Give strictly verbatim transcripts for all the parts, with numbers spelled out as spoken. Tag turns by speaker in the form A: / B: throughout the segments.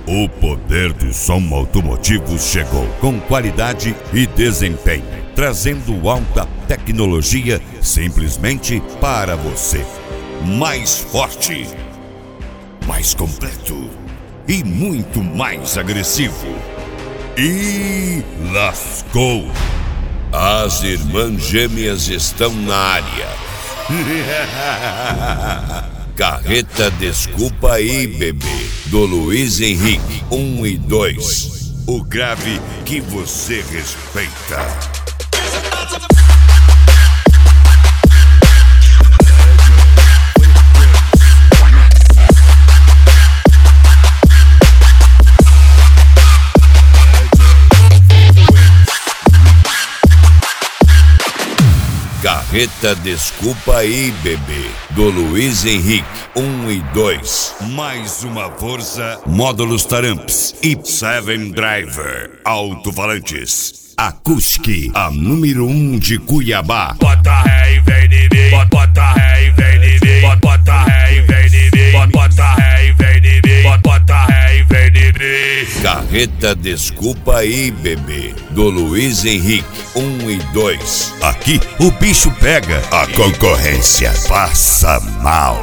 A: O poder do som automotivo chegou com qualidade e desempenho, trazendo alta tecnologia simplesmente para você. Mais forte, mais completo e muito mais agressivo. E lascou! As irmãs gêmeas estão na área. Carreta Desculpa aí, bebê, do Luiz Henrique, um e dois. O grave que você respeita. Carreta Desculpa aí, bebê, do Luiz Henrique, um e dois. Mais uma força, módulos Taramps e Seven Driver, alto-falantes. Acústica, a número um de Cuiabá.
B: Bota ré e vem em mim, bota, bota ré e vem em mim, bota, bota ré e vem em mim, bota, bota ré e vem em mim, bota, bota ré e vem em mim.
A: Carreta Desculpa aí, bebê, do Luiz Henrique, um e dois. Aqui o bicho pega, a concorrência passa mal.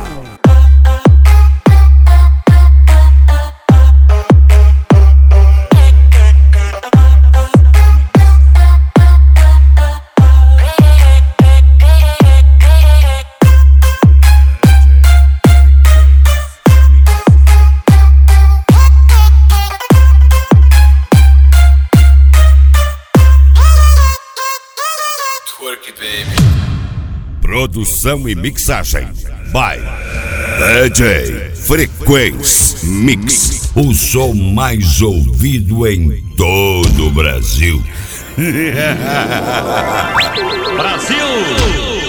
A: Produção e mixagem by D J Frequência Mix, o som mais ouvido em todo o Brasil.
B: Brasil!